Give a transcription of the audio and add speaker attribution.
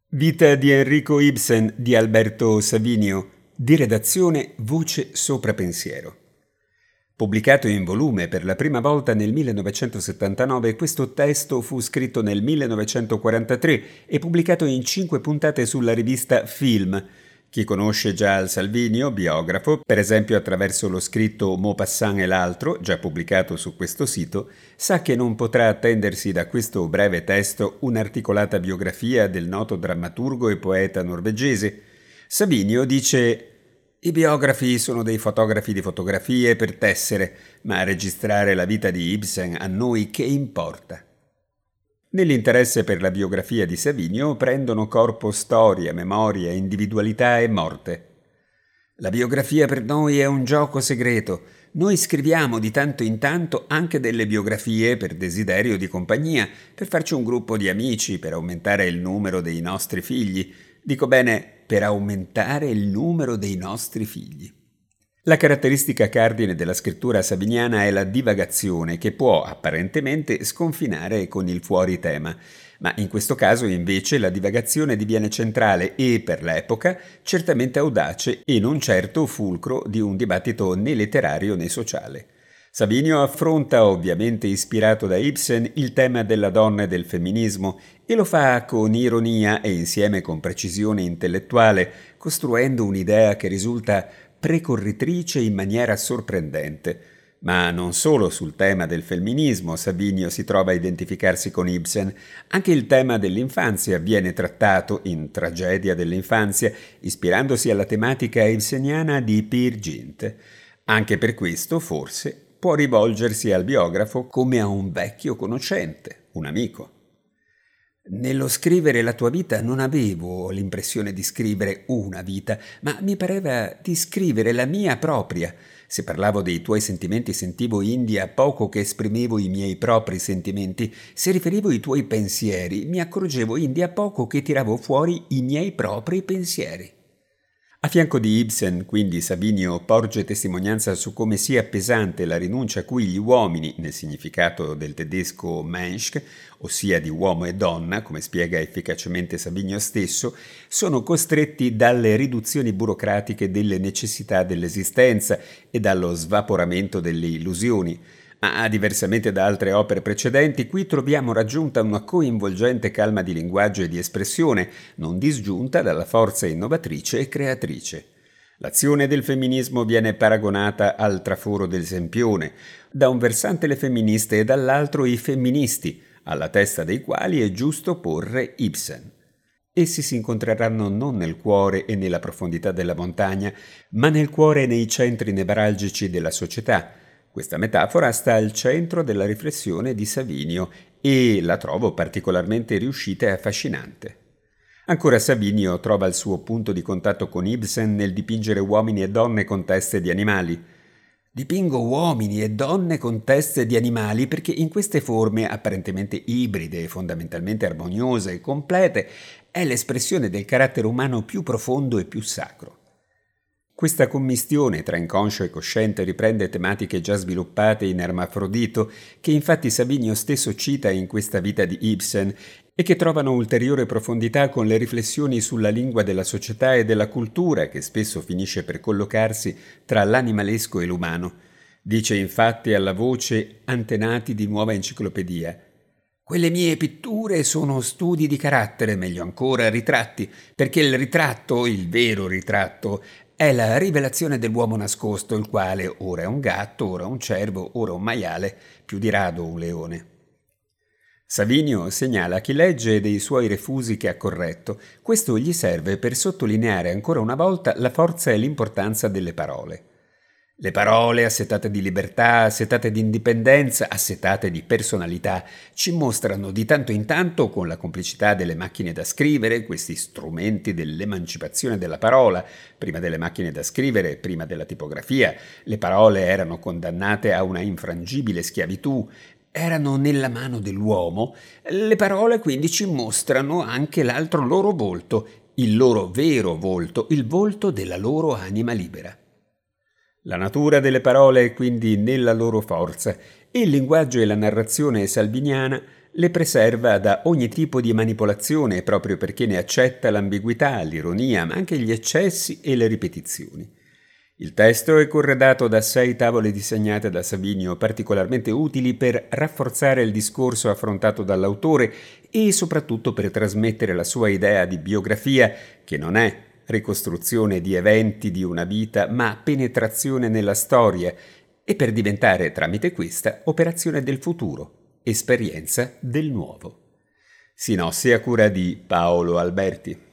Speaker 1: Vita di Enrico Ibsen di Alberto Savinio, di redazione Voce Sopra Pensiero. Pubblicato in volume per la prima volta nel 1979, questo testo fu scritto nel 1943 e pubblicato in 5 puntate sulla rivista Film. Chi conosce già il Savinio, biografo, per esempio attraverso lo scritto Maupassant e l'altro, già pubblicato su questo sito, sa che non potrà attendersi da questo breve testo un'articolata biografia del noto drammaturgo e poeta norvegese. Savinio dice: «I biografi sono dei fotografi di fotografie per tessere, ma registrare la vita di Ibsen a noi che importa?» Nell'interesse per la biografia di Savinio prendono corpo storia, memoria, individualità e morte. La biografia per noi è un gioco segreto. Noi scriviamo di tanto in tanto anche delle biografie per desiderio di compagnia, per farci un gruppo di amici, per aumentare il numero dei nostri figli. Dico bene, per aumentare il numero dei nostri figli. La caratteristica cardine della scrittura saviniana è la divagazione, che può apparentemente sconfinare con il fuori tema, ma in questo caso invece la divagazione diviene centrale e, per l'epoca, certamente audace e non certo fulcro di un dibattito né letterario né sociale. Savinio affronta, ovviamente ispirato da Ibsen, il tema della donna e del femminismo e lo fa con ironia e insieme con precisione intellettuale, costruendo un'idea che risulta precorritrice in maniera sorprendente. Ma non solo sul tema del femminismo Savinio si trova a identificarsi con Ibsen, anche il tema dell'infanzia viene trattato in Tragedia dell'infanzia, ispirandosi alla tematica ibseniana di Peer Gynt. Anche per questo, forse, può rivolgersi al biografo come a un vecchio conoscente, un amico. Nello scrivere la tua vita non avevo l'impressione di scrivere una vita, ma mi pareva di scrivere la mia propria. Se parlavo dei tuoi sentimenti sentivo indi a poco che esprimevo i miei propri sentimenti. Se riferivo i tuoi pensieri mi accorgevo indi a poco che tiravo fuori i miei propri pensieri. A fianco di Ibsen, quindi, Savinio porge testimonianza su come sia pesante la rinuncia a cui gli uomini, nel significato del tedesco Mensch, ossia di uomo e donna, come spiega efficacemente Savinio stesso, sono costretti dalle riduzioni burocratiche delle necessità dell'esistenza e dallo svaporamento delle illusioni. Ma, diversamente da altre opere precedenti, qui troviamo raggiunta una coinvolgente calma di linguaggio e di espressione, non disgiunta dalla forza innovatrice e creatrice. L'azione del femminismo viene paragonata al traforo del Sempione, da un versante le femministe e dall'altro i femministi, alla testa dei quali è giusto porre Ibsen. Essi si incontreranno non nel cuore e nella profondità della montagna, ma nel cuore e nei centri nevralgici della società. Questa metafora sta al centro della riflessione di Savinio e la trovo particolarmente riuscita e affascinante. Ancora Savinio trova il suo punto di contatto con Ibsen nel dipingere uomini e donne con teste di animali. Dipingo uomini e donne con teste di animali perché in queste forme apparentemente ibride e fondamentalmente armoniose e complete è l'espressione del carattere umano più profondo e più sacro. Questa commistione tra inconscio e cosciente riprende tematiche già sviluppate in Ermafrodito, che infatti Savinio stesso cita in questa vita di Ibsen e che trovano ulteriore profondità con le riflessioni sulla lingua della società e della cultura che spesso finisce per collocarsi tra l'animalesco e l'umano. Dice infatti alla Voce Antenati di Nuova Enciclopedia: «Quelle mie pitture sono studi di carattere, meglio ancora ritratti, perché il ritratto, il vero ritratto, è la rivelazione dell'uomo nascosto, il quale ora è un gatto, ora un cervo, ora un maiale, più di rado un leone». Savinio segnala a chi legge dei suoi refusi che ha corretto. Questo gli serve per sottolineare ancora una volta la forza e l'importanza delle parole. Le parole, assetate di libertà, assetate di indipendenza, assetate di personalità, ci mostrano di tanto in tanto, con la complicità delle macchine da scrivere, questi strumenti dell'emancipazione della parola. Prima delle macchine da scrivere, prima della tipografia, le parole erano condannate a una infrangibile schiavitù, erano nella mano dell'uomo. Le parole quindi ci mostrano anche l'altro loro volto, il loro vero volto, il volto della loro anima libera. La natura delle parole è quindi nella loro forza e il linguaggio e la narrazione salviniana le preserva da ogni tipo di manipolazione proprio perché ne accetta l'ambiguità, l'ironia, ma anche gli eccessi e le ripetizioni. Il testo è corredato da 6 tavole disegnate da Savinio particolarmente utili per rafforzare il discorso affrontato dall'autore e soprattutto per trasmettere la sua idea di biografia, che non è ricostruzione di eventi di una vita, ma penetrazione nella storia, e per diventare tramite questa operazione del futuro, esperienza del nuovo. Sinossi a cura di Paolo Alberti.